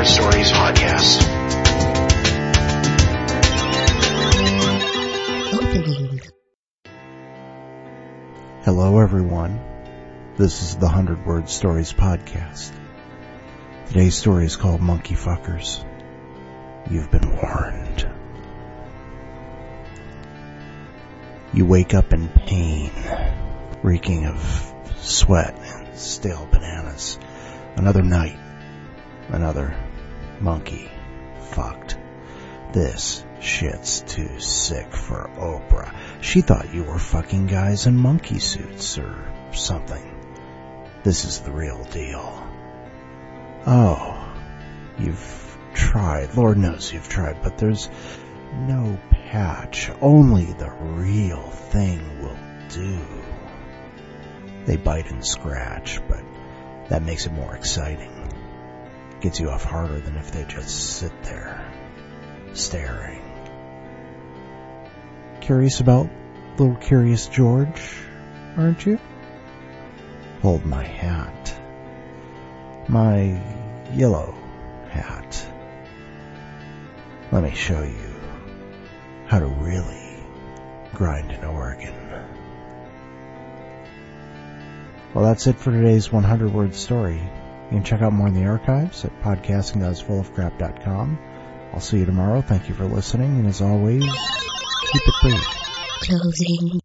Stories podcast. Hello everyone, this is the 100 Word Stories podcast. Today's story is called Monkey Fuckers. You've been warned. You wake up in pain, reeking of sweat and stale bananas. Another night, another monkey fucked. This shit's too sick for Oprah. She thought you were fucking guys in monkey suits or something. This is the real deal. Oh, you've tried. Lord knows you've tried, but there's no patch. Only the real thing will do. They bite and scratch, but that makes it more exciting. Gets you off harder than if they just sit there, staring. Curious about little Curious George, aren't you? Hold my hat. My yellow hat. Let me show you how to really grind an organ. Well, that's it for today's 100-word story. You can check out more in the archives at podcasting.fullofcrap.com. I'll see you tomorrow. Thank you for listening, and as always, keep it brief. Closing